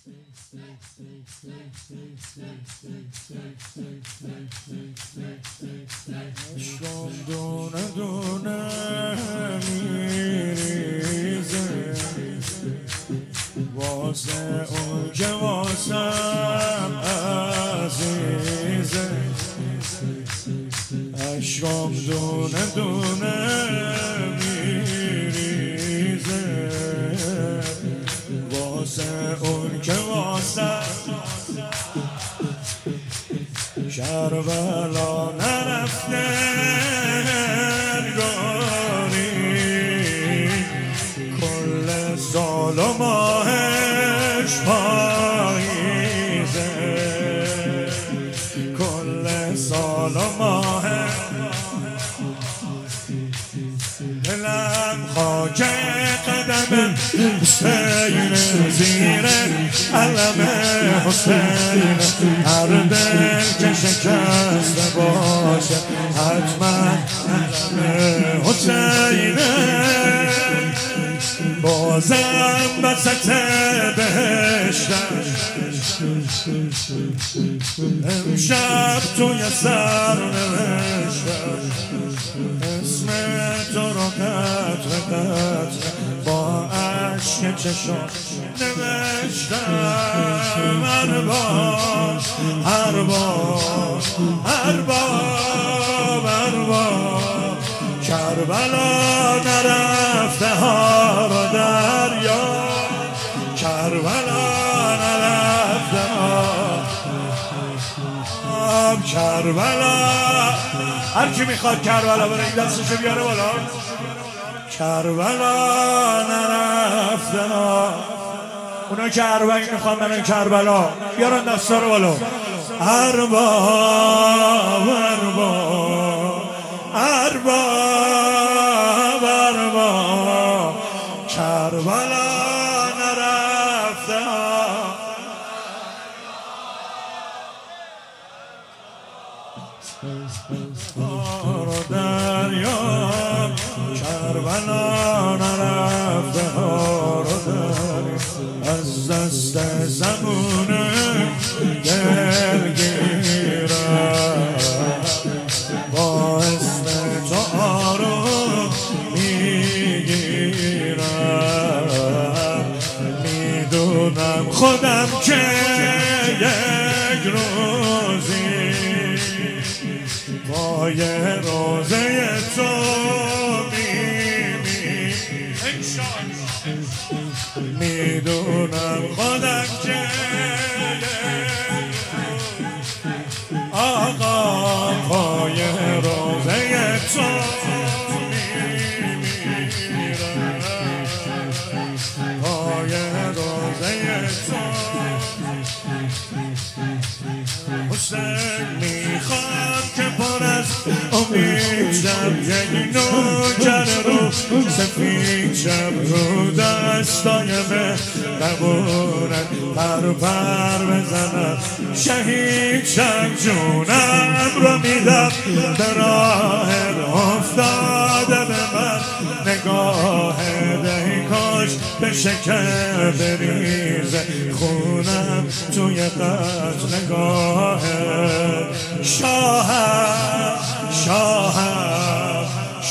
عشقم دونه دونه میریزه واسه اون که واسم عزیزه عشقم دونه دونه میریزه واسه اون که واسم کربلا نرفته انگاری کل سال و ماهش پاییزه کل سال و ماهش دلم خاک قدم حسین زیر علم حسین هر دل که شکسته باشه حتما علم حسینه بازم وسط بهشتم امشب توی سر نوشتم اسم تو رو قطره قطره با عشق چشم نوشتم هر بار هر بار هر بار هر بار کربلا نرفته ها رو دریا کربلا نرفته ها کربلا هر کی میخواد کربلا بره این دستشو بیاره بالا کربلا نرفته ها اونا که اربعین میخوان برن کربلا بیارن دستا رو بالا ارباب ارباب ارباب ارباب کربلا نرفته آر دریا کربلا نرفته آر دریا از دست زمونه دلگیرم با اسم تو آروم میگیرم میدونم خودم که یک روزی با یه روزه تو میدونم خودم که آقا پای روزه تو میمیرم پای روزه تو حسین میخوام که پر از امید شب یک نوکر رو سفید شب رو دستای مهربونت پر پر بزنم شهید شب جونم رو میدم به راه افتاده به من نگاه دهی کاش بشه که بریزه خونم توی قتلگاه شاهم شاهم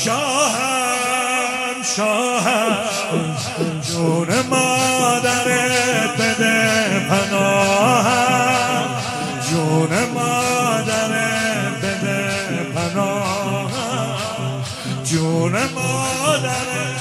شاهم شاهم جون مادرت بده پناهم جون مادرت بده پناهم جون مادرت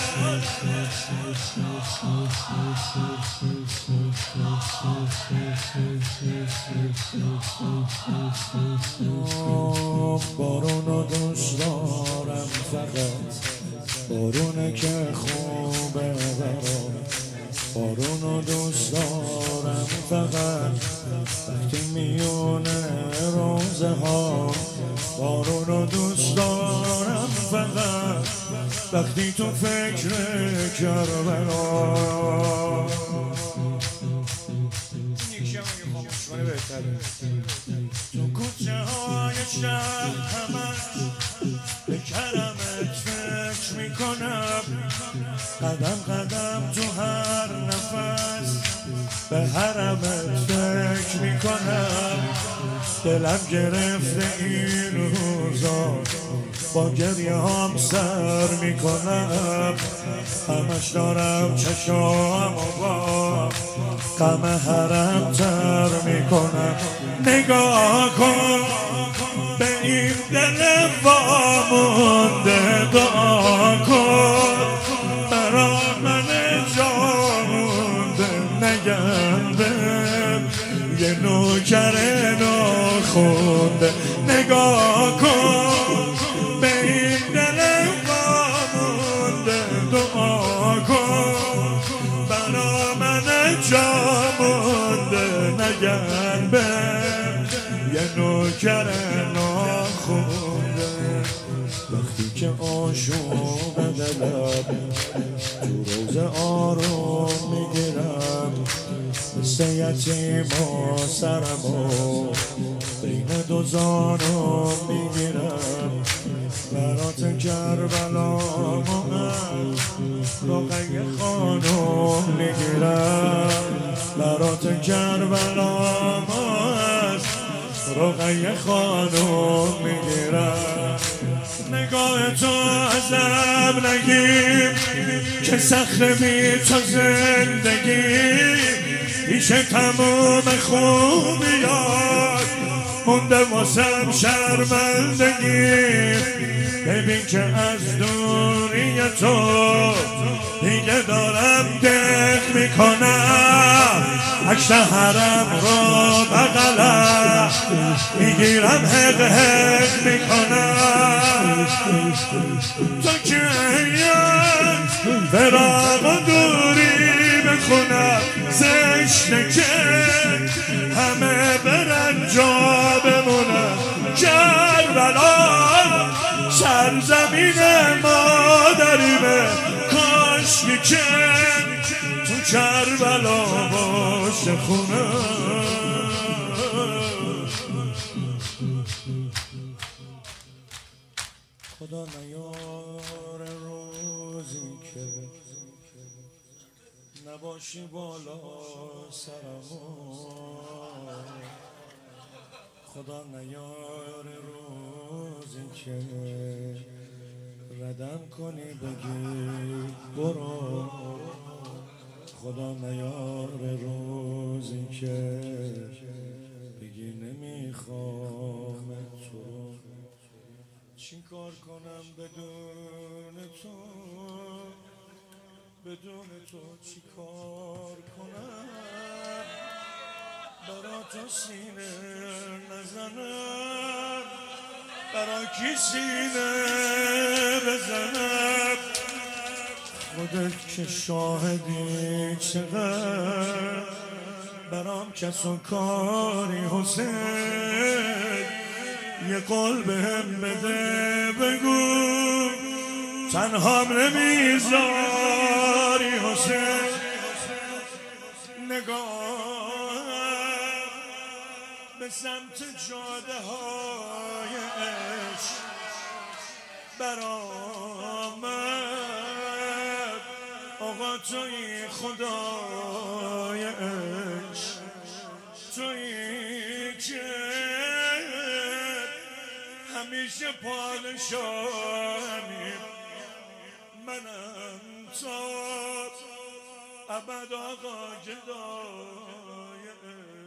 بارونو دوست دارم فقط بارونه که خوبه برام بارونو دوست دارم فقط وقتی میونه روزه ها بارونو دوست دارم فقط وقتی تو فکر کربلا تو کوچه های شهر همش به کرمت فکر میکنم قدم قدم تو هر نفس به حرمت فکر میکنم، دلم گرفته این روزا، با گریه هم سر میکنم، همش دارم چشام و با غم حرم تر میکنم. نگاه کن به این دل وامونده، دعا کن برا من جا مونده، نگردم یه نوکر ناخونده. نگاه کن به این دل وامونده، دعا کن برا من جا مونده، نگردم یه نوکر ناخونده. وقتی که عاشق دلم تو روز آروم میگیرم، مثل یتیما سرمو بین دو زانو میگیرم، برات کربلامو از رقیه خانم میگیرم، برات کربلامو از رقیه خانم میگیرم. نگاه تو ازم نگیر که صخره بی تو زندگی، پیش تمام خوبیات مونده واسم شرمندگی. ببین که از دوری تو دیگه دارم دق میکنم، عکس حرم رو بغلم میگیرم، حق حق میکنم. تو که فراق و دوری بخونم، زشته که همه برن جا بمونم. کربلا سرزمین مادریمه، کاش که تو کربلا باشه خونه. خدا نیار روزی که نباشی بالا سرمون، خدا نیار روزی که ردم کنی بگی برو، خدا نیار روزی که بگی نمیخوام تو. چی کار کنم بدون تو، بدون تو چی کار کنم، برا تو سینه نزنم، برا کی سینه بزنم. خودت که شاهدی چقدر برام کس و کاری حسین، یه قول بهم بده بگو تنهام نمیذاری حسین. نگاه به سمت جاده های عشق برآمد، آقا توی خدای عشق، توی که همیشه پادشاهی، منم تا ابد آقا گدای عشق.